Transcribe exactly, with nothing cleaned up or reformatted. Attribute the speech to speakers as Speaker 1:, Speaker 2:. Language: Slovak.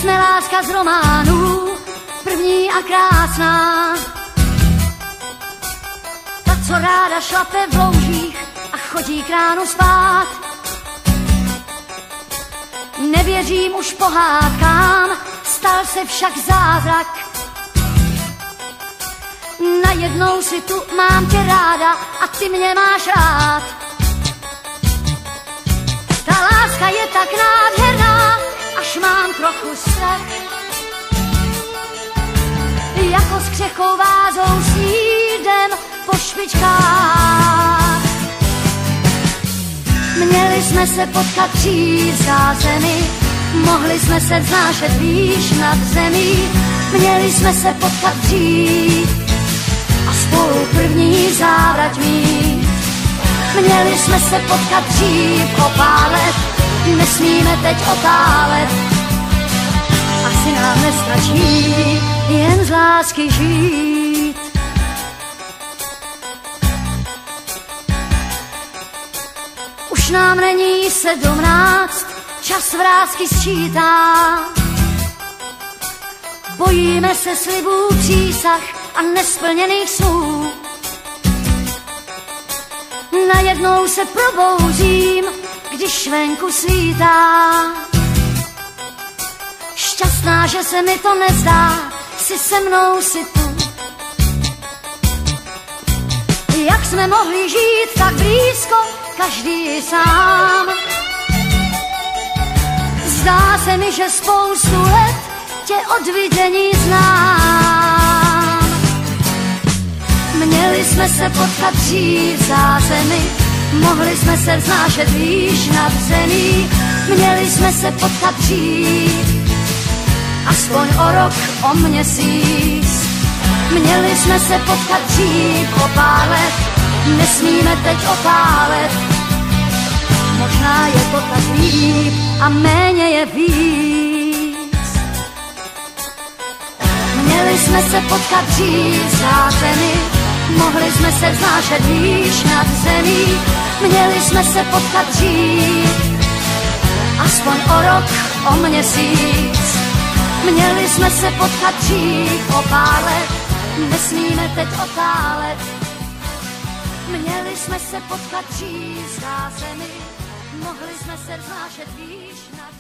Speaker 1: jsme láska z románu, první a krásná. Ta, co ráda šlape v loužích a chodí k ránu spát. Nevěřím už pohádkám, stal se však zázrak. Najednou si tu mám tě ráda a ty mě máš rád. Ta láska je tak nádherná, až mám trochu strach. Jako s křehkou vázou snídem po špičkách. Měli jsme se potkat dřív za zemi, mohli jsme se vznášet výš nad zemí. Měli jsme se potkat dřív a spolu první závrať mít. Měli jsme se potkat dřív o pár let, nesmíme teď otálet. Asi nám nestačí jen z lásky žít. Už nám není sedmnáct, čas vrásky sčítá. Bojíme se slibů, přísah a nesplněných snů. Najednou se probouzím, když venku svítá. Šťastná, že se mi to nezdá, si se mnou, si tu. Jak jsme mohli žít tak blízko, každý sám. Zdá se mi, že spoustu let tě od vidění znám. Měli jsme se potkat dřív za zemi, mohli jsme se vznášet výš nad zemí. Měli jsme se potkat dřív, aspoň o rok, o měsíc. Měli jsme se potkat dřív o pár let, nesmíme teď otálet. Možná je to tak líp a méně je víc. Měli jsme se potkat dřív za zemi, mohli jsme se vznášet výš nad zemí. Měli jsme se potkat dřív, aspoň o rok, o měsíc. Měli jsme se potkat dřív o pár let, nesmíme teď otálet. Měli jsme se potkat dřív za zemi, mohli jsme se vznášet výš nad